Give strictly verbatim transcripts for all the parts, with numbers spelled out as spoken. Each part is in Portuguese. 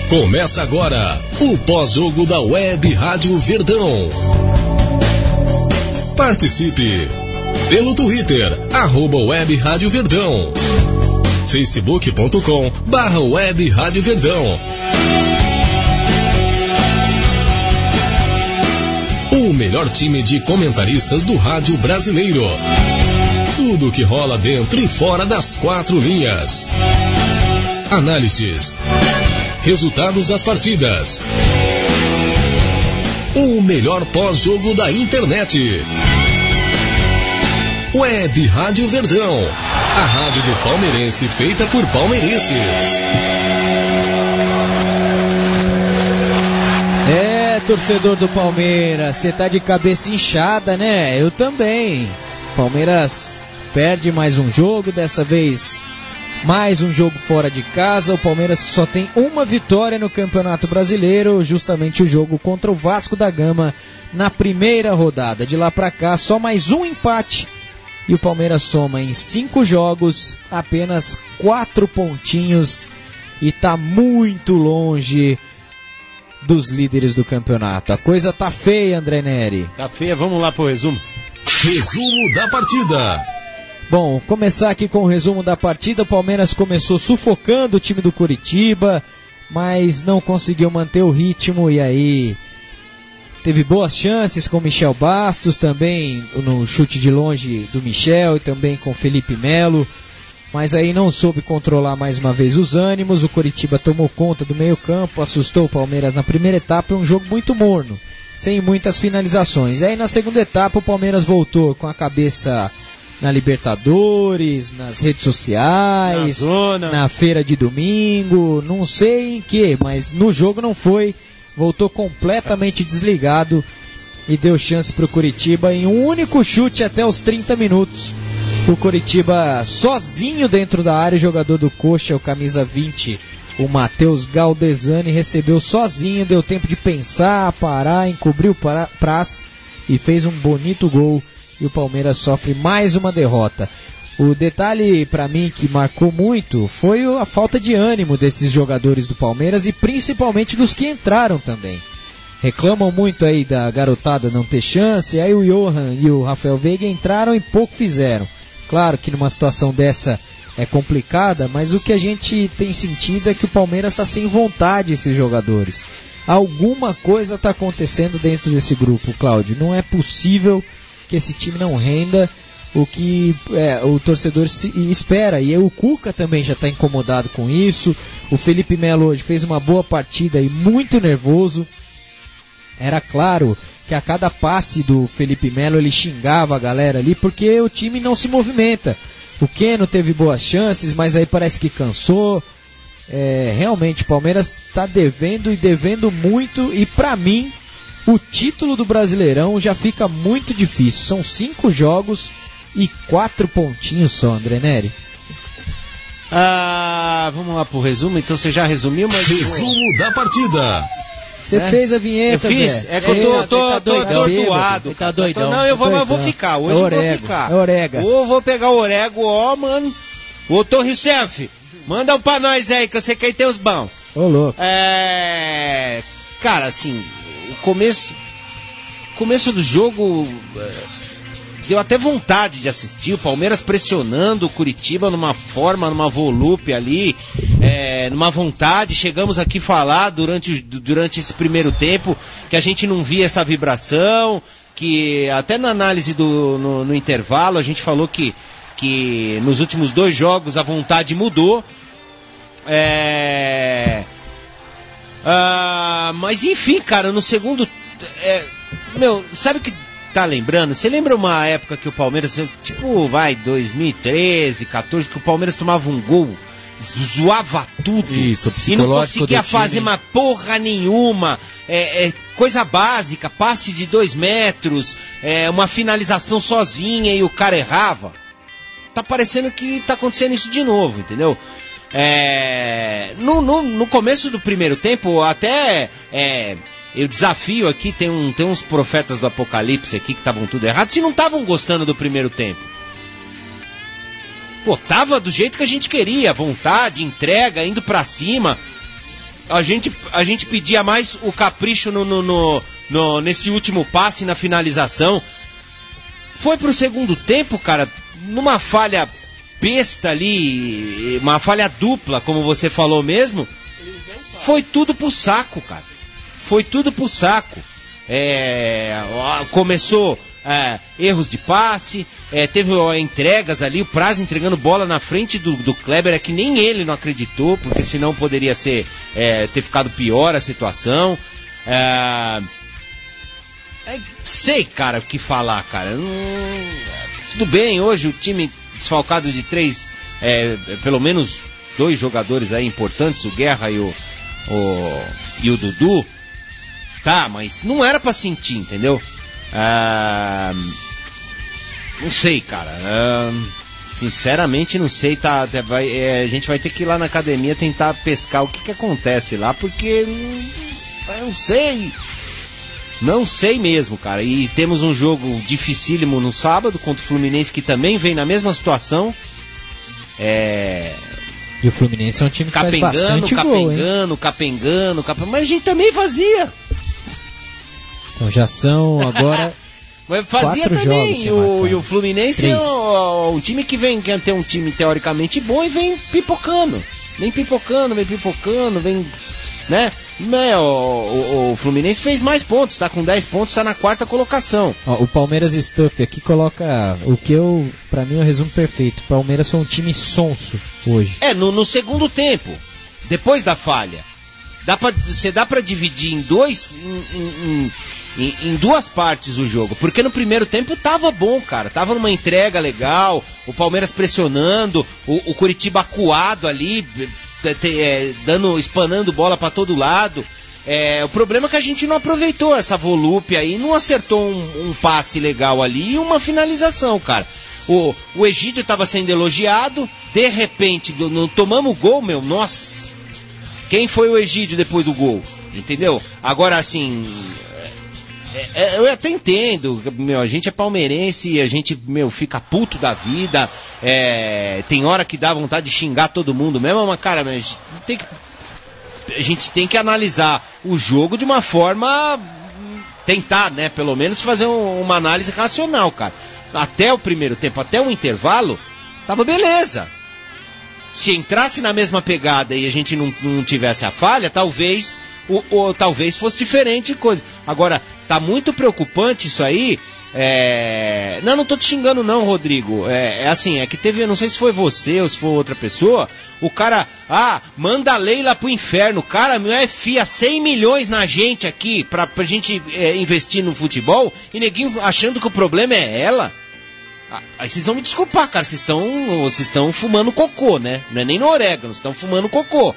Começa agora o pós-jogo da Web Rádio Verdão. Participe pelo Twitter, arroba Web Rádio Verdão, facebook ponto com barra Web Rádio Verdão. O melhor time de comentaristas do rádio brasileiro. Tudo que rola dentro e fora das quatro linhas. Análises. Resultados das partidas. O melhor pós-jogo da internet. Web Rádio Verdão. A rádio do palmeirense feita por palmeirenses. É, torcedor do Palmeiras, você tá de cabeça inchada, né? Eu também. Palmeiras perde mais um jogo, dessa vez mais um jogo fora de casa. O Palmeiras só tem uma vitória no Campeonato Brasileiro, justamente o jogo contra o Vasco da Gama na primeira rodada. De lá pra cá, só mais um empate e o Palmeiras soma em cinco jogos apenas quatro pontinhos e tá muito longe dos líderes do campeonato. A coisa tá feia, André Neri. Tá feia, vamos lá pro resumo. Resumo da partida. Bom, começar aqui com o resumo da partida. O Palmeiras começou sufocando o time do Coritiba, mas não conseguiu manter o ritmo e aí teve boas chances com Michel Bastos, também no chute de longe do Michel e também com Felipe Melo, mas aí não soube controlar mais uma vez os ânimos. O Coritiba tomou conta do meio campo, assustou o Palmeiras na primeira etapa, um jogo muito morno, sem muitas finalizações. Aí na segunda etapa o Palmeiras voltou com a cabeça na Libertadores, nas redes sociais, na zona, na feira de domingo, não sei em que, mas no jogo não foi. Voltou completamente desligado e deu chance para o Coritiba em um único chute até os trinta minutos. O Coritiba sozinho dentro da área, o jogador do Coxa, o camisa vinte, o Matheus Galdesani, recebeu sozinho, deu tempo de pensar, parar, encobriu o Praz e fez um bonito gol. E o Palmeiras sofre mais uma derrota. O detalhe para mim que marcou muito foi a falta de ânimo desses jogadores do Palmeiras e principalmente dos que entraram também. Reclamam muito aí da garotada não ter chance, aí o Johan e o Rafael Veiga entraram e pouco fizeram. Claro que numa situação dessa é complicada, mas o que a gente tem sentido é que o Palmeiras está sem vontade, esses jogadores. Alguma coisa está acontecendo dentro desse grupo, Cláudio. Não é possível que esse time não renda o que é, o torcedor se, espera, e o Cuca também já está incomodado com isso. O Felipe Melo hoje fez uma boa partida e muito nervoso. Era claro que a cada passe do Felipe Melo ele xingava a galera ali, porque o time não se movimenta. O Keno teve boas chances, mas aí parece que cansou. É, realmente o Palmeiras está devendo e devendo muito, e para mim o título do Brasileirão já fica muito difícil. São cinco jogos e quatro pontinhos só, André Neri. Ah, vamos lá pro resumo. Então você já resumiu, mas... Resumo da partida. Você é? fez a vinheta, eu fiz? Zé. É que eu tô, tô, tô, tô atordoado. Tá doidão. Não, eu vou, eu vou ficar. Hoje eu vou ficar. É orega. Ou vou pegar o orego, ó, mano. Ô, Torricef, manda um pra nós aí, que eu sei que aí tem os bons. Ô, louco. É... Cara, assim... O começo, começo do jogo é, deu até vontade de assistir. O Palmeiras pressionando o Coritiba numa forma, numa volúpia ali, é, numa vontade. Chegamos aqui falar durante, durante esse primeiro tempo que a gente não via essa vibração, que até na análise do, no, no intervalo a gente falou que, que nos últimos dois jogos a vontade mudou. É... Ah, mas enfim, cara, no segundo... É, meu, sabe o que tá lembrando? Você lembra uma época que o Palmeiras, tipo, vai, dois mil e treze, quatorze, que o Palmeiras tomava um gol, zoava tudo. Isso, e não conseguia fazer uma porra nenhuma. É, é, coisa básica, passe de dois metros, é, uma finalização sozinha e o cara errava. Tá parecendo que tá acontecendo isso de novo, entendeu? É, no, no, no começo do primeiro tempo, até é, eu desafio aqui, tem, um, tem uns profetas do Apocalipse aqui que estavam tudo errado, se não estavam gostando do primeiro tempo. Pô, tava do jeito que a gente queria, vontade, entrega, indo pra cima. a gente, a gente pedia mais o capricho no, no, no, no, nesse último passe, na finalização. Foi pro segundo tempo, cara, numa falha besta ali, uma falha dupla, como você falou mesmo, foi tudo pro saco, cara. Foi tudo pro saco. É, começou é, erros de passe, é, teve ó, entregas ali, o Praz entregando bola na frente do, do Kleber, é que nem ele não acreditou, porque senão poderia ser, é, ter ficado pior a situação. É, é, sei, cara, o que falar, cara. Hum, tudo bem, hoje o time desfalcado de três, é, pelo menos dois jogadores aí importantes, o Guerra e o, o, e o Dudu. Tá, mas não era pra sentir, entendeu? Ah, não sei, cara. Ah, sinceramente, não sei. Tá, vai, é, a gente vai ter que ir lá na academia tentar pescar o que, que acontece lá, porque eu não sei. Não sei mesmo, cara. E temos um jogo dificílimo no sábado contra o Fluminense, que também vem na mesma situação. É... E o Fluminense é um time que capengando, faz bastante capengando, gol, hein? capengando, capengando, capengando. Mas a gente também fazia. Então já são agora mas fazia quatro também, jogos. e o, e o Fluminense Três. é um, um time que vem, quer ter um time teoricamente bom e vem pipocando. Vem pipocando, vem pipocando, vem, né? né o, o, o Fluminense fez mais pontos, tá com dez pontos, tá na quarta colocação. Ó, o Palmeiras Stuff aqui coloca o que eu, pra mim é o resumo perfeito. O Palmeiras foi um time sonso hoje. É, no, no segundo tempo, depois da falha. Dá pra, você dá pra dividir em dois, em, em, em, em duas partes o jogo, porque no primeiro tempo tava bom, cara, tava numa entrega legal, o Palmeiras pressionando, o, o Coritiba acuado ali, é, dando, espanando bola pra todo lado. É, o problema é que a gente não aproveitou essa volúpia aí, não acertou um, um passe legal ali e uma finalização, cara. O, o Egídio tava sendo elogiado, de repente, não tomamos gol, meu, nossa. Quem foi o Egídio depois do gol? Entendeu? Agora, assim, é, é, eu até entendo, meu, a gente é palmeirense, a gente, meu, fica puto da vida, é, tem hora que dá vontade de xingar todo mundo mesmo, mas, cara, mas tem que, a gente tem que analisar o jogo de uma forma, tentar, né, pelo menos fazer um, uma análise racional, cara. Até o primeiro tempo, até o intervalo, tava beleza. Se entrasse na mesma pegada e a gente não, não tivesse a falha, talvez, o, o, talvez fosse diferente coisa. Agora, tá muito preocupante isso aí. É... Não, não tô te xingando não, Rodrigo. É, é assim, é que teve, não sei se foi você ou se foi outra pessoa, o cara, ah, manda a Leila pro inferno. Cara, meu, é fia cem milhões na gente aqui pra, pra gente é, investir no futebol e neguinho achando que o problema é ela. Aí vocês vão me desculpar, cara, vocês estão vocês estão fumando cocô, né? Não é nem no orégano, vocês estão fumando cocô.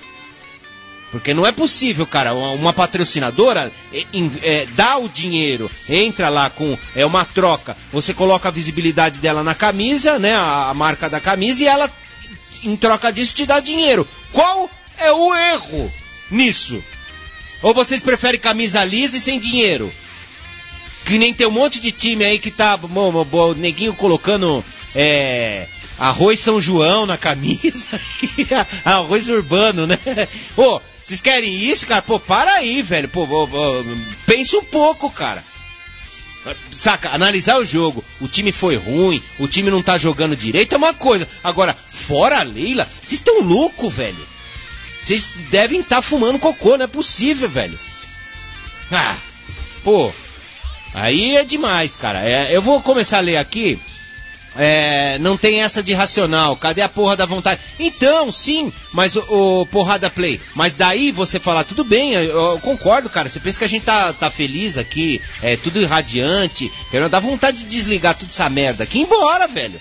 Porque não é possível, cara, uma, uma patrocinadora é, é, dá o dinheiro, entra lá com é, uma troca, você coloca a visibilidade dela na camisa, né, a, a marca da camisa, e ela, em troca disso, te dá dinheiro. Qual é o erro nisso? Ou vocês preferem camisa lisa e sem dinheiro? Que nem tem um monte de time aí que tá, bom, bom, o neguinho colocando é, arroz São João na camisa, arroz urbano, né? Pô, vocês querem isso, cara? Pô, para aí, velho. Pô, pô, pô, pensa um pouco, cara. Saca, analisar o jogo, o time foi ruim, o time não tá jogando direito, é uma coisa. Agora, fora a Leila, vocês estão loucos, velho. Vocês devem estar tá fumando cocô, não é possível, velho. Ah, pô. Aí é demais, cara. É, eu vou começar a ler aqui. É, não tem essa de racional. Cadê a porra da vontade? Então, sim, mas o, o porrada play. Mas daí você falar, tudo bem, eu, eu concordo, cara. Você pensa que a gente tá, tá feliz aqui, é tudo irradiante. Eu dá vontade de desligar toda essa merda aqui e ir embora, velho.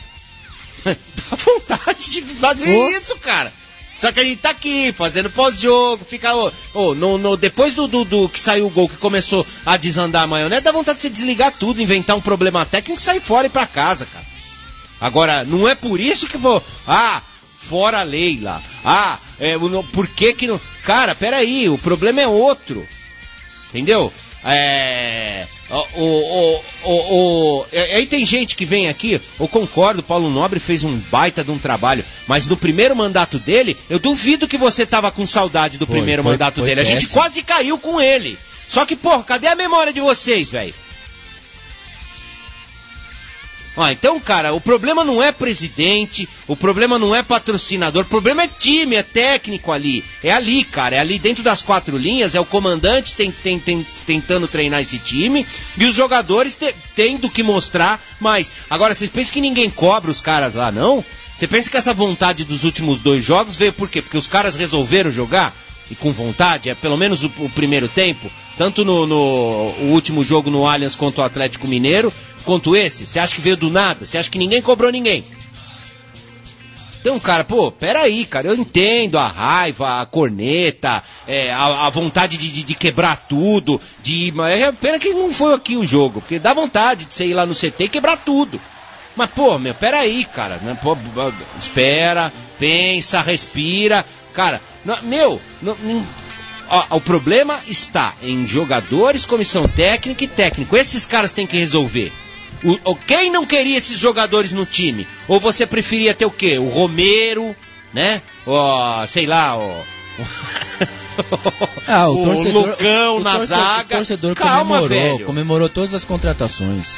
Dá vontade de fazer oh. isso, cara. Só que a gente tá aqui, fazendo pós-jogo, fica... Oh, oh, no, no, depois do, do, do que saiu o gol, que começou a desandar a maionese, dá vontade de você desligar tudo, inventar um problema técnico e sair fora e ir pra casa, cara. Agora, não é por isso que vou... Ah, fora a Leila. Ah, é, por que que não... Cara, peraí, o problema é outro. Entendeu? É, o, o, o, o, aí tem gente que vem aqui, eu concordo, o Paulo Nobre fez um baita de um trabalho, mas no primeiro mandato dele, eu duvido que você tava com saudade do foi, primeiro foi, mandato foi dele. Péssimo. A gente quase caiu com ele. Só que, porra, cadê a memória de vocês, velho? Ah, então, cara, o problema não é presidente, o problema não é patrocinador, o problema é time, é técnico ali. É ali, cara, é ali dentro das quatro linhas, é o comandante tem, tem, tem, tentando treinar esse time e os jogadores te, tendo que mostrar mais. Agora, vocês pensam que ninguém cobra os caras lá, não? Você pensa que essa vontade dos últimos dois jogos veio por quê? Porque os caras resolveram jogar? E com vontade, é pelo menos o, o primeiro tempo, tanto no, no o último jogo no Allianz contra o Atlético Mineiro, quanto esse. Você acha que veio do nada? Você acha que ninguém cobrou ninguém? Então, cara, pô, peraí, cara, eu entendo a raiva, a corneta, é, a, a vontade de, de, de quebrar tudo, de, mas é pena que não foi aqui o jogo, porque dá vontade de você ir lá no C T e quebrar tudo. Mas, pô, meu, peraí, cara, né? Pô, espera, pensa, respira, cara, não, meu, não, não, ó, o problema está em jogadores, comissão técnica e técnico, esses caras têm que resolver. O, o, quem não queria esses jogadores no time? Ou você preferia ter o quê? O Romero, né? Ó, sei lá, ó... ah, o, o torcedor, Lucão o, na o zaga. O torcedor Calma, comemorou, velho. comemorou todas as contratações.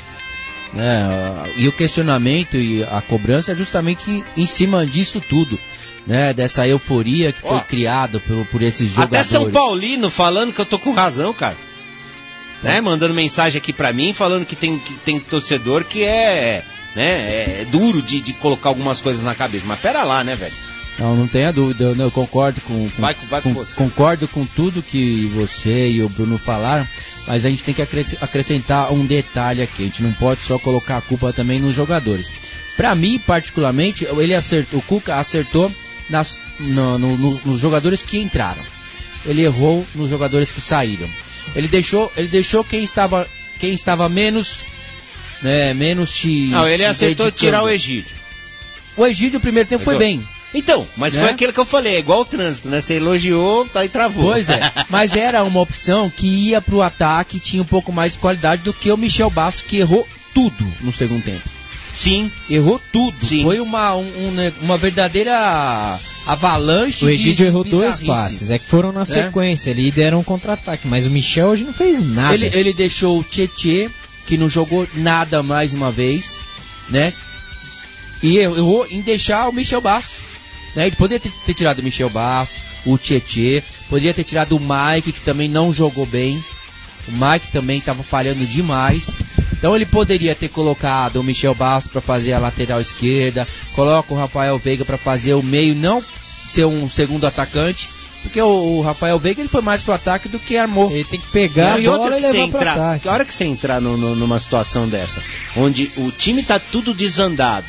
Né? E o questionamento e a cobrança é justamente em cima disso tudo, né? Dessa euforia que foi oh, criada por, por esses jogadores. Até São Paulino falando que eu tô com razão, cara. Tá. Né? Mandando mensagem aqui pra mim, falando que tem, que tem torcedor que é, né? É duro de, de colocar algumas coisas na cabeça. Mas pera lá, né, velho? Não, não tenha dúvida, eu, eu concordo com, com, vai, vai com, com você. concordo com tudo que você e o Bruno falaram, mas a gente tem que acrescentar um detalhe aqui, a gente não pode só colocar a culpa também nos jogadores. Pra mim, particularmente, ele acertou, o Cuca acertou nas, no, no, no, nos jogadores que entraram, ele errou nos jogadores que saíram, ele deixou, ele deixou quem estava, quem estava menos, né, menos te, não, ele acertou tirar o Egídio. O Egídio, no primeiro tempo, foi bem. Então, mas né? Foi aquilo que eu falei, é igual o trânsito, né? Você elogiou, tá e travou. Pois é, mas era uma opção que ia pro ataque, tinha um pouco mais de qualidade do que o Michel Bastos, que errou tudo no segundo tempo. Sim. Errou tudo. Sim. Foi uma, um, uma verdadeira avalanche. O Egídio de, de errou dois passes, é que foram na sequência, é? Ele deram um contra-ataque, mas o Michel hoje não fez nada. Ele, ele deixou o Tietê, que não jogou nada mais uma vez, né? E errou em deixar o Michel Bastos. Né? Ele poderia ter, ter tirado o Michel Bastos, o Tietê, poderia ter tirado o Mike, que também não jogou bem. O Mike também estava falhando demais. Então ele poderia ter colocado o Michel Bastos para fazer a lateral esquerda, coloca o Rafael Veiga para fazer o meio, não ser um segundo atacante, porque o, o Rafael Veiga ele foi mais pro ataque do que armou. Ele tem que pegar não, a bola e levar entrar, pro ataque. A hora que você entrar no, no, numa situação dessa, onde o time tá tudo desandado,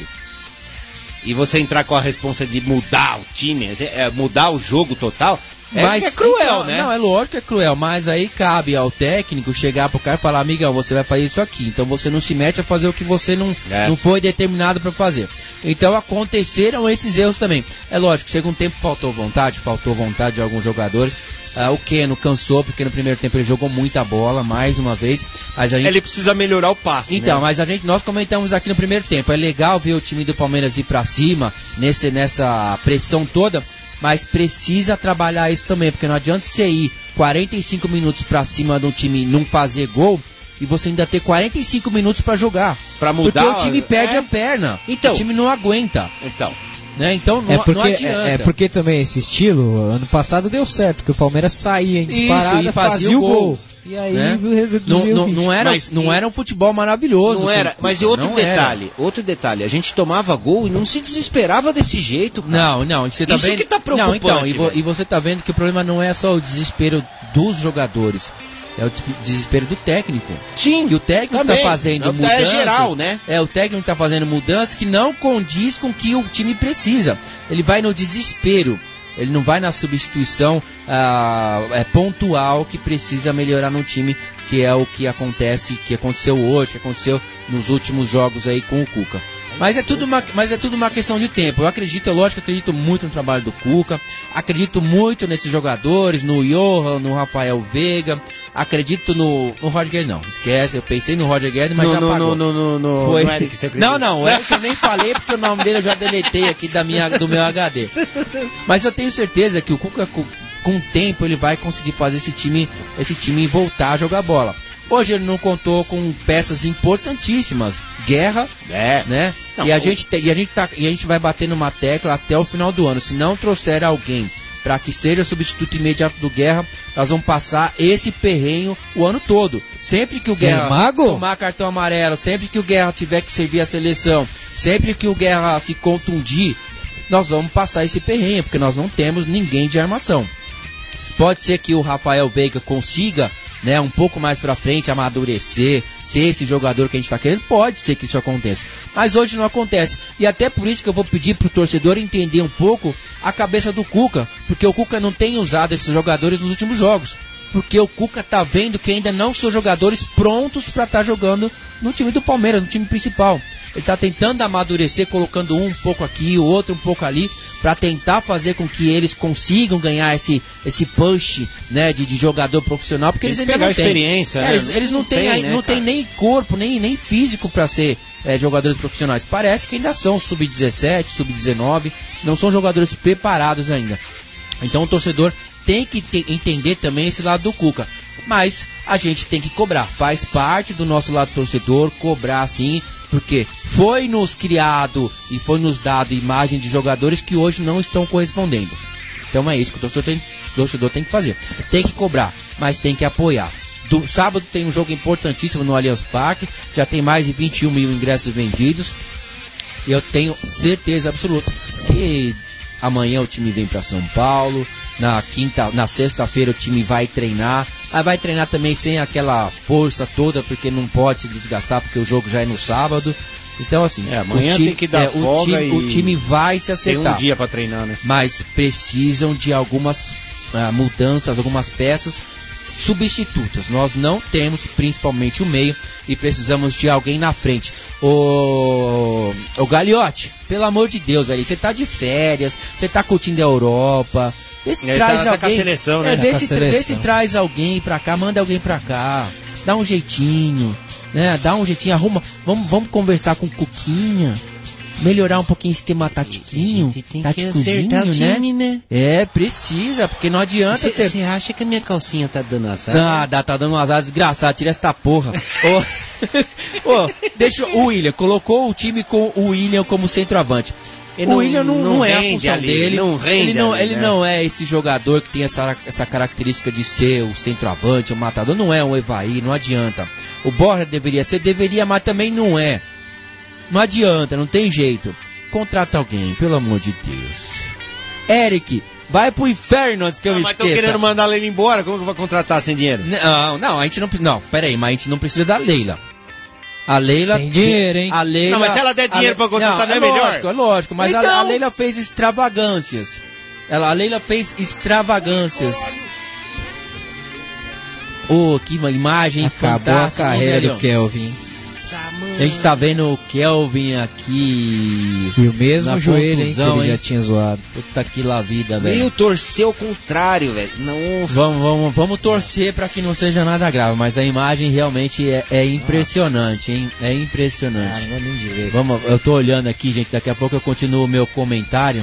e você entrar com a responsa de mudar o time, é, mudar o jogo total, é, mas, é cruel, então, né? Não, é lógico que é cruel, mas aí cabe ao técnico chegar pro cara e falar, amigão, você vai fazer isso aqui, então você não se mete a fazer o que você não, é. não foi determinado para fazer. Então aconteceram esses erros também. É lógico, segundo tempo faltou vontade, faltou vontade de alguns jogadores. Uh, o Keno cansou, porque no primeiro tempo ele jogou muita bola, mais uma vez. Mas a gente... Ele precisa melhorar o passe, Então, né? mas a gente, nós comentamos aqui no primeiro tempo, é legal ver o time do Palmeiras ir pra cima, nesse, nessa pressão toda, mas precisa trabalhar isso também, porque não adianta você ir quarenta e cinco minutos pra cima do time não fazer gol, e você ainda ter quarenta e cinco minutos pra jogar. Pra mudar... Porque o time perde é... a perna, então... o time não aguenta. Então... Né? Então não, é porque, não adianta. É, é porque também esse estilo, ano passado deu certo, que o Palmeiras saía em disparada, Isso, e fazia, fazia o gol. gol. E aí né? não, não, não, era, mas, não era um futebol maravilhoso. Não era, mas e outro detalhe, era. outro detalhe, a gente tomava gol e não se desesperava desse jeito, cara. Não, não, você tá Isso vendo... que tá preocupante. Não, então, e, vo, e você tá vendo que o problema não é só o desespero dos jogadores. É o desespero do técnico. Sim. Que o técnico também. tá fazendo não, mudanças. É geral, né? É, o técnico tá fazendo mudanças que não condiz com o que o time precisa. Ele vai no desespero. Ele não vai na substituição ah, é, pontual que precisa melhorar no time, que é o que acontece, que aconteceu hoje, que aconteceu nos últimos jogos aí com o Cuca. Mas é tudo uma, mas é tudo uma questão de tempo. Eu acredito, é lógico, acredito muito no trabalho do Cuca, acredito muito nesses jogadores, no Johan, no Rafael Veiga, acredito no, no Roger Guedes, não, esquece, eu pensei no Roger Guedes, mas no, já no, apagou. No, no, no, Foi... no Eric, você não, não, o Eric eu nem falei porque o nome dele eu já deletei aqui da minha, do meu H D. Mas eu tenho certeza que o Cuca, com, com o tempo, ele vai conseguir fazer esse time, esse time voltar a jogar bola. Hoje ele não contou com peças importantíssimas, Guerra, é. né? Não, e, a o... gente te, e, a gente tá, e a gente vai bater numa tecla até o final do ano. Se não trouxer alguém para que seja substituto imediato do Guerra, nós vamos passar esse perrenho o ano todo. Sempre que o Guerra Mago? tomar cartão amarelo, sempre que o Guerra tiver que servir a seleção, sempre que o Guerra se contundir, nós vamos passar esse perrenho, porque nós não temos ninguém de armação. Pode ser que o Rafael Veiga consiga, né, um pouco mais pra frente, amadurecer, ser esse jogador que a gente tá querendo, pode ser que isso aconteça. Mas hoje não acontece. E até por isso que eu vou pedir pro torcedor entender um pouco a cabeça do Cuca, porque o Cuca não tem usado esses jogadores nos últimos jogos. Porque o Cuca tá vendo que ainda não são jogadores prontos para estar tá jogando no time do Palmeiras, no time principal. Ele tá tentando amadurecer, colocando um um pouco aqui, o outro um pouco ali, para tentar fazer com que eles consigam ganhar esse, esse punch, né, de, de jogador profissional, porque eles, eles ainda não têm experiência, é, né? eles, eles não, não têm, tem, né, não tem nem corpo, nem, nem físico para ser é, jogadores profissionais. Parece que ainda são sub dezessete, sub dezenove, não são jogadores preparados ainda. Então o torcedor tem que te, entender também esse lado do Cuca. Mas a gente tem que cobrar, faz parte do nosso lado torcedor, cobrar sim, porque foi nos criado e foi nos dado imagem de jogadores que hoje não estão correspondendo. Então é isso que o torcedor tem, o torcedor tem que fazer. Tem que cobrar, mas tem que apoiar. Do, sábado tem um jogo importantíssimo no Allianz Parque, já tem mais de vinte e um mil ingressos vendidos. E eu tenho certeza absoluta que amanhã o time vem para São Paulo. Na quinta, na sexta-feira o time vai treinar. Aí vai treinar também sem aquela força toda, porque não pode se desgastar, porque o jogo já é no sábado. Então assim, é, amanhã o time, tem que dar é, folga o, time, e o time vai se acertar. Tem um dia para treinar, né? Mas precisam de algumas uh, mudanças, algumas peças substitutas. Nós não temos principalmente o meio e precisamos de alguém na frente. O, o Gagliotti, pelo amor de Deus, velho, você tá de férias, você tá curtindo a Europa. Vê se Ele traz tá, alguém. tá com a seleção, né? É, vê, tá se, seleção. vê se traz alguém pra cá, manda alguém pra cá. Dá um jeitinho, né? Dá um jeitinho, arruma. Vamos, vamos conversar com o Cuquinha. Melhorar um pouquinho o esquema tatiquinho, táticozinho, né? né? É, precisa, porque não adianta Você ter... acha que a minha calcinha tá dando azar? Ah, dá, tá dando um azar desgraçado, tira essa porra. Ô, oh, deixa o William, colocou o time com o William como centroavante. Ele o não- William não, não não é a rende função ali, dele. não rende ele não, ali, ele né? não é esse jogador que tem essa, essa característica de ser o centroavante, o matador. Não é um Evaí, não adianta. O Borja deveria ser, deveria, mas também não é. Não adianta, não tem jeito. Contrata alguém, pelo amor de Deus. Eric, vai pro inferno antes que eu Não, me mas esqueça. tô querendo mandar ele embora, como que vai contratar sem dinheiro? Não, não, a gente não precisa. Não, pera aí, mas a gente não precisa da Leila. A Leila. Tem dinheiro, hein? A Leila, Não, mas se ela der dinheiro a pra contratar, não é é melhor? Lógico, é lógico, mas a- Então- a, Leila fez extravagâncias. Ela, a Leila fez extravagâncias. Oh, que uma imagem Acabou a fantástica. carreira hein, do velho? Kelvin. A gente tá vendo o Kelvin aqui. E o mesmo na joelho, hein, que contusão, ele já hein? tinha zoado. Puta que lá vida, velho. Meio torceu ao contrário, velho. Nossa. Vamos, vamos, vamos torcer para que não seja nada grave, mas a imagem realmente é, é impressionante, hein? É impressionante. Ah, não vou nem dizer. Vamos, eu tô olhando aqui, gente, daqui a pouco eu continuo o meu comentário.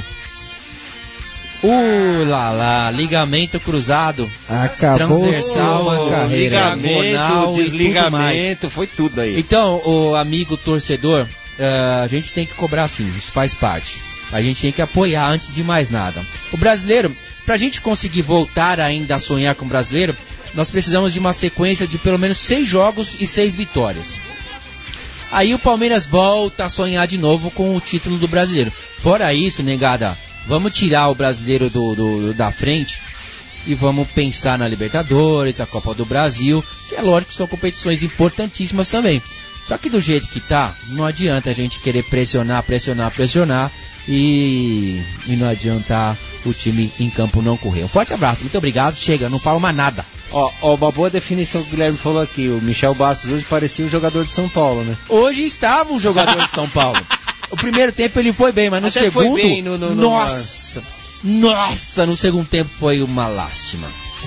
Uh, lá, lá, ligamento cruzado, Acabou transversal, sua carreira. diagonal Ligamento, e tudo mais. desligamento, foi tudo aí. Então, o amigo torcedor, eh, a gente tem que cobrar sim, isso faz parte. A gente tem que apoiar antes de mais nada. O brasileiro, pra gente conseguir voltar ainda a sonhar com o brasileiro, nós precisamos de uma sequência de pelo menos seis jogos e seis vitórias. Aí o Palmeiras volta a sonhar de novo com o título do brasileiro. Fora isso, negada, vamos tirar o brasileiro do, do- da frente e vamos pensar na Libertadores, a Copa do Brasil, que é lógico que são competições importantíssimas também. Só que do jeito que tá, não adianta a gente querer pressionar, pressionar, pressionar e, e não adianta o time em campo não correr. Um forte abraço, muito obrigado, chega, não falo mais nada. Ó, ó, uma boa definição que o Guilherme falou aqui. O Michel Bastos hoje parecia um jogador de São Paulo, né? Hoje estava um jogador de São Paulo. O primeiro tempo ele foi bem, mas no Até segundo... foi bem no, no, no nossa! Nossa, no segundo tempo foi uma lástima.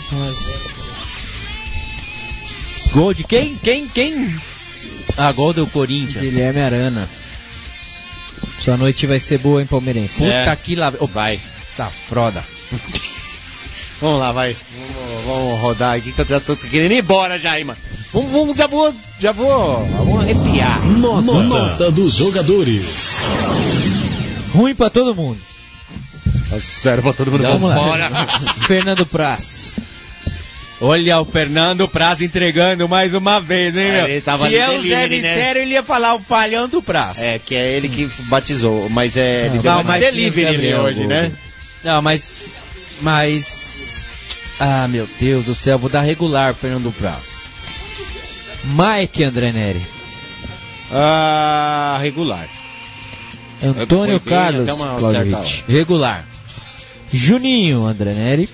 Gol de quem? Quem? Quem? Ah, gol do Corinthians. Guilherme Arana. Sua noite vai ser boa, hein, palmeirense? Puta É. que lá... Oh, Vai. tá froda. Vamos lá, vai. Vamos, vamos rodar aqui que eu já tô querendo ir embora já, aí, mano. Vamos, vamos, já vou, já vou, vamos arrepiar. Nota, Nota dos jogadores. Ruim pra todo mundo. Tá sério pra todo mundo. Vamos lá. Fora. Fernando Praz. Olha o Fernando Praz entregando mais uma vez, hein, É, meu? ele tava Se no é o Zé delivery, né? Mistério, ele ia falar o falhão do Praz. É, que é ele que batizou, mas é... Ele deu Não, uma mas delivery ele Gabriel, hoje, gol. né? Não, mas... Mas... Ah, meu Deus do céu, vou dar regular pro Fernando Praz. Mike André Neri. Ah, regular. Antônio Foi bem Carlos até uma Claudio certa Ritt. Regular. Juninho André Neri.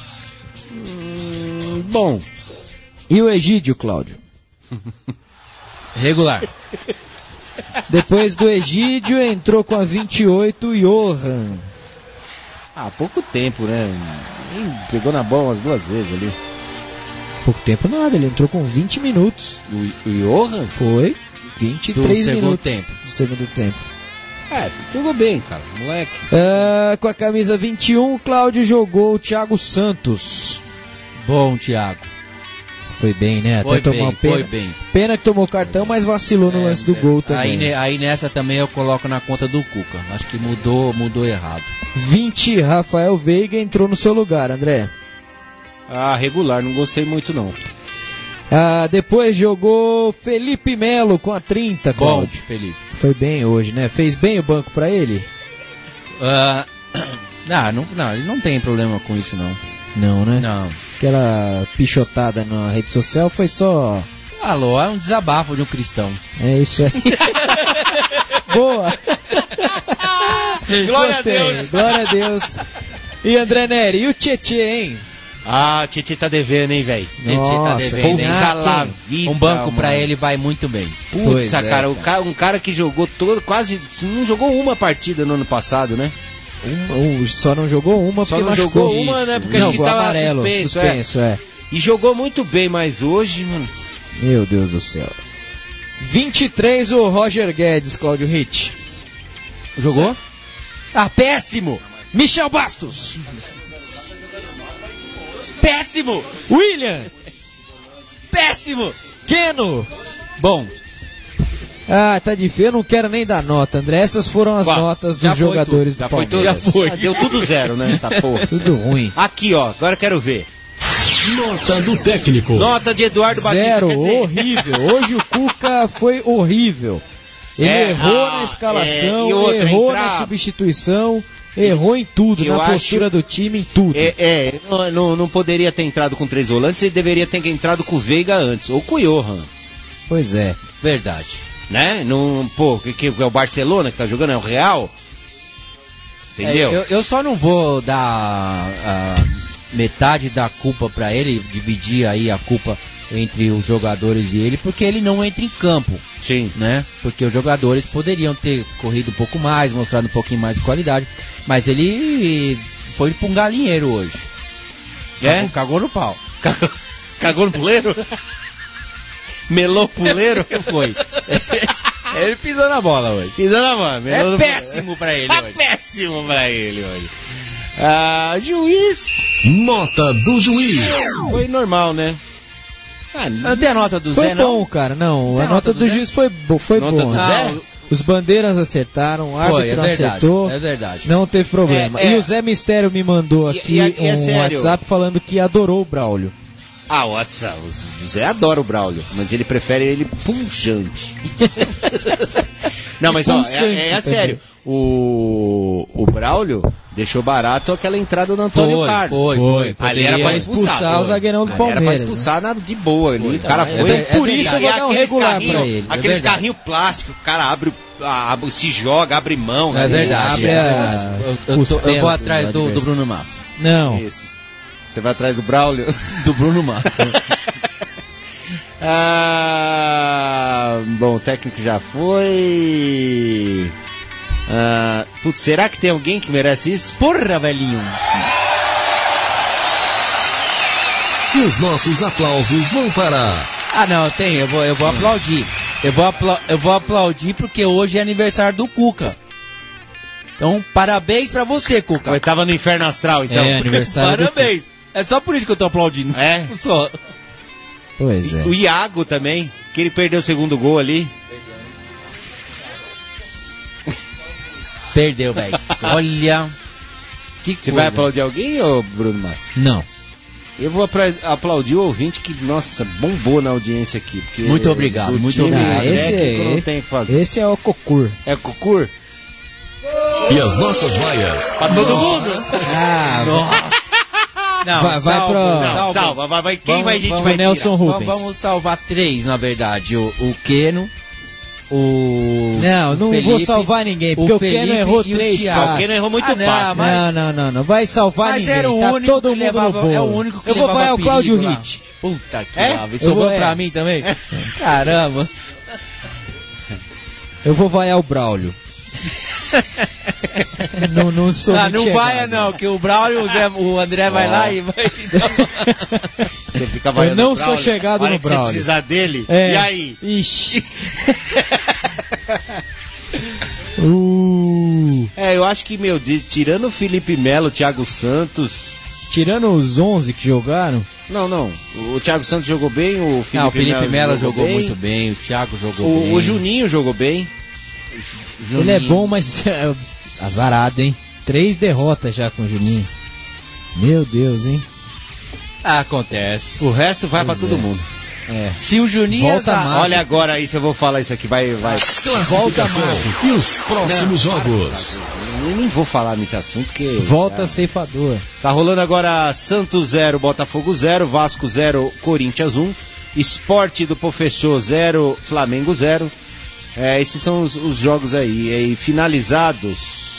Hum, bom. E o Egídio Cláudio. Regular. Depois do Egídio entrou com a vinte e oito o Johan. Ah, pouco tempo, né? Nem pegou na bola umas duas vezes ali. Pouco tempo nada, ele entrou com vinte minutos. O, o Johan? Foi vinte e Do três segundo minutos tempo. do segundo tempo. É, jogou bem, cara, moleque. Ah, com a camisa vinte e um, o Cláudio jogou o Thiago Santos. Bom, Thiago. Foi bem, né? Até Foi tomou bem, pena. foi bem. Pena que tomou cartão, mas vacilou no É, lance do é, gol também. Aí, ne- aí nessa também eu coloco na conta do Cuca. Acho que mudou, mudou errado. vinte, Rafael Veiga entrou no seu lugar, André. Ah, regular, não gostei muito não. Ah, depois jogou Felipe Melo com a trinta, Bom, Cláudio. Felipe. Foi bem hoje, né? Fez bem o banco pra ele? Ah, não, não, não, ele não tem problema com isso, não. Não, né? Não. Aquela pichotada na rede social foi só... Alô, é um desabafo de um cristão. É isso aí. Boa! Glória Gostei, a Deus. glória a Deus. E André Neri, e o Tietê, hein? Ah, Tietê tá devendo, hein, velho? Tietê tá Nossa, devendo, hein? Renato, Puxa vida, Um banco pra mano. ele vai muito bem. Putz, Pois é, cara, o ca- um cara que jogou todo, quase, não jogou uma partida no ano passado, né? Um, um, só não jogou uma Só porque não machucou. jogou uma, né? Porque não, acho que o tava amarelo, suspenso, é. suspenso, é. E jogou muito bem, mas hoje, mano... Meu Deus do céu. vinte e três, o Roger Guedes, Cláudio Ritt. Jogou? Ah, péssimo! Michel Bastos. Péssimo! William. Péssimo! Keno. Bom, Ah, tá difícil. Eu não quero nem dar nota, André. Essas foram as Ué, notas já dos foi jogadores tudo, já do foi tudo, Palmeiras. já foi. Ah, deu tudo zero, né, essa porra. Tudo ruim. Aqui, ó, agora eu quero ver. Nota do técnico. Nota de Eduardo Batista. Zero, quer dizer- horrível. Hoje o Cuca foi horrível. Ele É, errou ah, na escalação, é, e outra, errou entrar- na substituição, errou em tudo, Eu na acho- postura do time, em tudo. É, é não, não, não poderia ter entrado com três volantes, ele deveria ter entrado com o Veiga antes, ou com o Johan, Pois é. verdade. né? Não, pô, que, que é o Barcelona que tá jogando, é o Real? Entendeu? É, eu, eu só não vou dar ah, metade da culpa pra ele, dividir aí a culpa entre os jogadores e ele, porque ele não entra em campo, Sim. né? Porque os jogadores poderiam ter corrido um pouco mais, mostrado um pouquinho mais de qualidade, mas ele foi pra um galinheiro hoje. É? Cagou, cagou no pau. Cagou, cagou no puleiro? Melou puleiro? Foi. Ele pisou na bola hoje. Pisou na mão. melou É no- péssimo pra ele Tá hoje. péssimo pra ele hoje. Ah, juiz. Nota do juiz. Foi normal, né? Ah, Não tem a nota do Foi Zé, bom, não? cara. Não, Tem a nota do Zé? juiz foi, bo- foi Nota bom. do né? Zé? Os bandeiras acertaram, o árbitro Foi, é verdade. acertou. É verdade. Não teve problema. É, é. E o Zé Mistério me mandou E- aqui e a- e é um sério? WhatsApp falando que adorou o Braulio. Ah, o WhatsApp, o Zé adora o Braulio, mas ele prefere ele punjante. Não, mas ó, Pulsante é, é, é também. sério. O, o Braulio deixou barato aquela entrada do Antônio Foi, Carlos. foi, foi. Ali era Poderia pra expulsar. expulsar o zagueirão do Ali Era pra Palmeiras, expulsar na, de boa ali. O cara é foi. ver- é Por isso eu vou E dar um aqueles regular carrinho- pra ele. é Aqueles verdade. carrinhos plásticos, o cara abre, abre, se joga, abre mão. É né? verdade. Abre a Eu, eu, tô- eu costela vou do atrás do, do adversário. Bruno Massa. Não. Isso. Você vai atrás do Braulio? Do Bruno Massa. Ah, bom, o técnico já foi. Uh, putz, será que tem alguém que merece isso? Porra, velhinho. E os nossos aplausos vão para... Ah, não, tem, eu vou, eu vou aplaudir. Eu vou, apla- eu vou aplaudir porque hoje é aniversário do Cuca. Então, parabéns pra você, Cuca. Eu tava no inferno astral, então. É, aniversário Parabéns. É só por isso que eu tô aplaudindo. É? Só. Pois é. O Iago também, que ele perdeu o segundo gol ali. Perdeu, velho. Olha. Que Você coisa. vai aplaudir alguém, ô Bruno Massa? Não. Eu vou apla- aplaudir o ouvinte que, nossa, bombou na audiência aqui. Porque Muito obrigado, do muito time obrigado. Ah, esse, técnico não esse, tem o que fazer. esse é o Cocur. É Cocur? E as nossas vaias. Pra todo mundo? Ah, Não, Vai- vai salva, pro- Não, salva. salva, vai, vai, quem Vamos- vai, a gente vamos, vai Nelson tirar? Rubens. Vamos, vamos salvar três, na verdade. O, o Keno, o. Não, não o Felipe, vou salvar ninguém, porque o, Felipe Keno errou e o três Thiago. passes. O Keno errou muito Ah, não, passe. mas- Não, não, não, não vai salvar Mas ninguém. era o tá único todo que mundo levava- no bolo. é o único que Eu vou levava vai o Cláudio perigo lá. Ritt. Puta que É? lava. Eu Sobrou vou- pra é. mim também? Caramba. Eu vou vaiar o Braulio. não, não sou Ah, muito não chegado. vai não, que o Braulio, o, Zé- o André vai Ó. lá e vai... Você fica Eu vaiando não o sou Braulio. chegado Hora no que Braulio. você precisar dele, É. e aí? Ixi. uh, É, eu acho que, meu, de- tirando o Felipe Melo, o Thiago Santos... tirando os onze que jogaram, Não, não, o Thiago Santos jogou bem, o Felipe, Não, o Felipe Melo jogou bem, muito bem, o Thiago jogou o, bem. o Juninho jogou bem. ele é bom, mas é, azarado, hein? Três derrotas já com o Juninho. Meu Deus, hein? Ah, acontece. O resto vai pra Pois todo é. mundo. É. Se o Juninho... Volta azar- mais. Olha agora aí, se eu vou falar isso aqui, vai... vai. Classificação e os próximos jogos. Eu nem vou falar nesse assunto, porque... Volta ceifador. Tá rolando agora Santos zero, Botafogo zero, Vasco zero, Corinthians um, Sport do Professor zero, Flamengo zero. É, esses são os, os jogos aí. E finalizados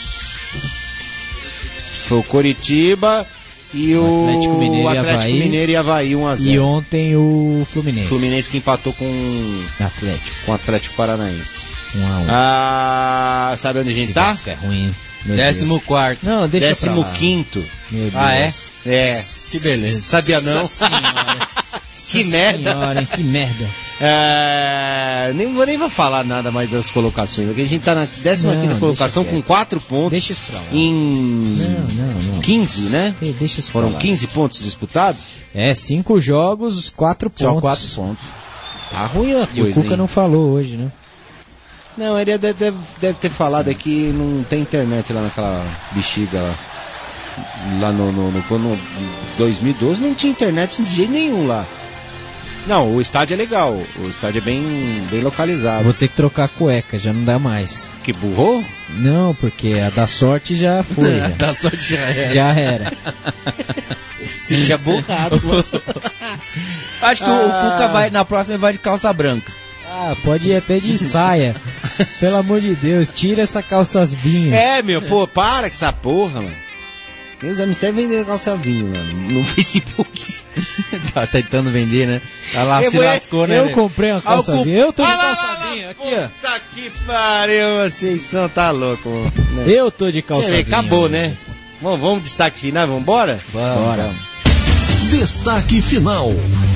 foi o Coritiba e o Atlético Mineiro e Atlético Avaí. Mineiro e Avaí um a zero. E ontem o Fluminense. Fluminense que empatou com, Atlético. com o Atlético Paranaense. Um a um. Ah, sabe onde a gente Esse tá? Vasco é ruim. Meu Décimo Deus. quarto. Não, deixa Décimo pra lá. quinto. Meu Deus. Ah, é? É. Que beleza. Sabia não? Nossa senhora. Que Nossa merda. senhora, hein? Que merda. É, nem, vou, nem vou falar nada mais das colocações, porque a gente tá na décima quinta Não, colocação deixa com quieto. quatro pontos Deixa isso pra lá. em Não, não, não. quinze, né? Ei, deixa isso Foram pra lá. quinze pontos disputados? É, cinco jogos, quatro pontos. Só quatro pontos. Tá ruim a E o coisa, Cuca hein? não falou hoje, né? Não, ele deve, deve, deve ter falado aqui, não tem internet lá naquela bexiga lá. Lá no, no, no, no dois mil e doze não tinha internet de jeito nenhum lá. Não, o estádio é legal, o estádio é bem, bem localizado. Vou ter que trocar a cueca, já não dá mais. Que burrou? Não, porque a da sorte já foi. já. Da sorte já era. Já era. Você tinha borrado. Acho que o- Ah. o Cuca vai, na próxima vai de calça branca. Ah, pode ir até de saia. Pelo amor de Deus, tira essa calça vinho. É, meu, pô, para com essa porra, mano. Meus amigos até vendendo calça vinho, mano, no Facebook. Tá tentando vender, né? Tá lá, Eu se vou- lascou, né? Eu velho? comprei uma Ah, o calça Cuca- vinho. Eu tô de Ah, lá, calça lá, lá, vinho, aqui, ó. Puta que pariu, vocês são, tá louco, mano. Eu tô de calça Deixa eu ver, vinho. acabou, né? Vamos, vamos destaque final, vamos embora? Vamos, Bora. vamos. Destaque final.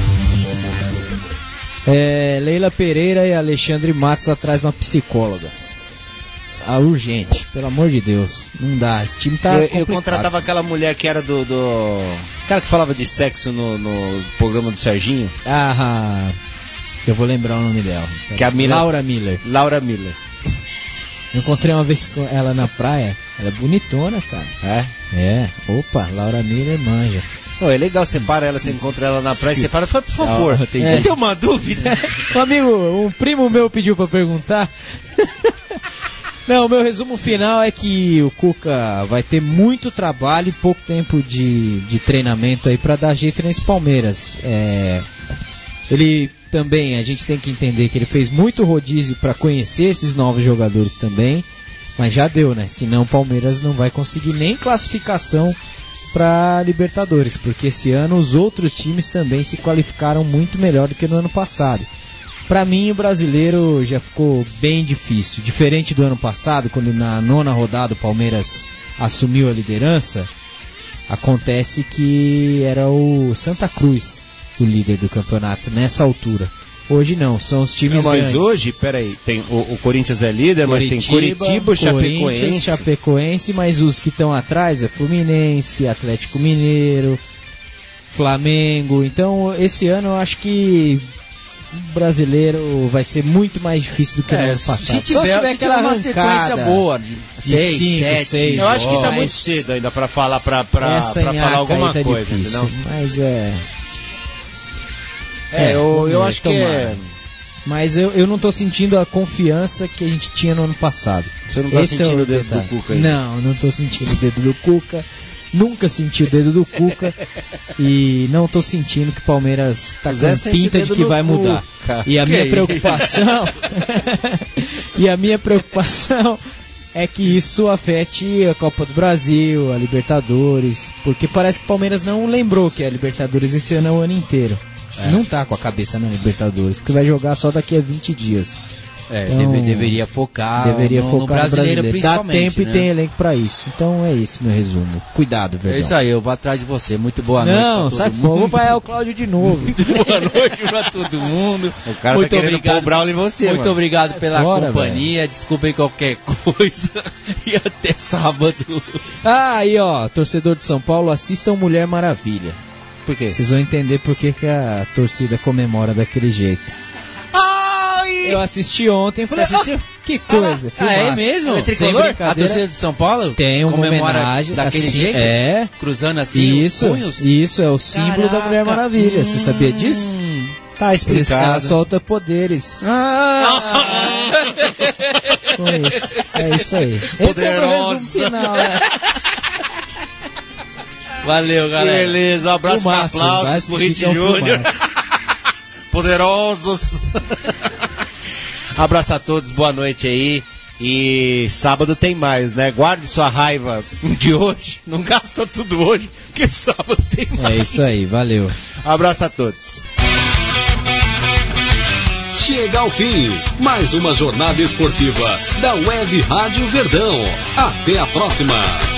É, Leila Pereira e Alexandre Matos atrás de uma psicóloga. Ah, urgente, pelo amor de Deus. Não dá, esse time tá eu, eu complicado. contratava aquela mulher que era do, do... cara que falava de sexo no, no programa do Serginho, Ah, eu vou lembrar o nome dela. Que a Mila- Laura Miller. Laura Miller. Eu encontrei uma vez com ela na praia. Ela é bonitona, cara. É? É, opa, Laura Miller manja. Pô, é legal, você para ela, você encontra ela na praia, você para e fala, por favor, Ah, tem você gente. tem uma dúvida? Um amigo, um primo meu pediu pra perguntar. Não, o meu resumo final é que o Cuca vai ter muito trabalho e pouco tempo de, de treinamento aí pra dar jeito nesse Palmeiras. É, ele também, a gente tem que entender que ele fez muito rodízio pra conhecer esses novos jogadores também, mas já deu, né? Senão o Palmeiras não vai conseguir nem classificação para Libertadores, porque esse ano os outros times também se qualificaram muito melhor do que no ano passado. Pra mim, o brasileiro já ficou bem difícil. Diferente do ano passado, quando na nona rodada o Palmeiras assumiu a liderança, acontece que era o Santa Cruz o líder do campeonato nessa altura. Hoje não, são os times não, mas grandes. hoje, peraí, tem, o, o Corinthians é líder, Curitiba, mas tem Curitiba, Chapecoense. Chapecoense, mas os que estão atrás é Fluminense, Atlético Mineiro, Flamengo. Então, esse ano eu acho que o brasileiro vai ser muito mais difícil do que é, no ano passado. Se tiver, Só se tiver aquela uma sequência boa, seis, cinco, sete, seis, eu acho que tá mas muito cedo ainda pra falar, pra, pra, pra falar alguma tá coisa, difícil, entendeu? Mas é... É, eu, eu acho que é... Mas eu, eu não tô sentindo a confiança que a gente tinha no ano passado. Você não tá Esse sentindo é o, o dedo detalhe. do Cuca aí? Não, não tô sentindo o dedo do Cuca. Nunca senti o dedo do Cuca. E não tô sentindo que o Palmeiras tá com pinta de que vai mudar. Cuca. E a que minha é preocupação... e a minha preocupação... é que isso afete a Copa do Brasil, a Libertadores, porque parece que o Palmeiras não lembrou que a Libertadores esse ano é o ano inteiro. É. Não tá com a cabeça na Libertadores, porque vai jogar só daqui a vinte dias. É, então, deve, deveria focar, deveria no, focar no brasileiro, no brasileiro. Dá tempo, né? E tem elenco pra isso. Então é esse meu resumo. Cuidado, Verdão. É isso aí, eu vou atrás de você. Muito boa noite. Não, sai fora, vou vai o Cláudio de novo. Muito boa noite pra todo mundo. O cara muito tá querendo obrigado, pôr o Braulio em você, Muito mano. obrigado sai pela fora, companhia. Véio. Desculpem qualquer coisa. E até sábado. Ah, aí ó, torcedor de São Paulo, assistam Mulher Maravilha. Por quê? Vocês vão entender por que, que a torcida comemora daquele jeito. Ai! Eu assisti ontem e falei, assistiu? Ah, que coisa. Ah, é mesmo? É tricolor? A torcida de São Paulo tem uma homenagem daquele assim, jeito? É. Cruzando assim isso, os punhos? Isso, é o símbolo Caraca. da Mulher Maravilha. Hum, Você sabia disso? Tá explicado. Ela solta poderes. Ah. Foi isso. É isso aí. Poderosa. Esse é o meu resumo final, né? Valeu, galera. Beleza, um abraço para aplausos pro Rit Júnior. Poderosos. Abraço a todos, boa noite aí. E sábado tem mais, né? Guarde sua raiva de hoje. Não gasta tudo hoje, porque sábado tem mais. É isso aí, valeu. Abraço a todos. Chega ao fim, mais uma jornada esportiva da Web Rádio Verdão. Até a próxima.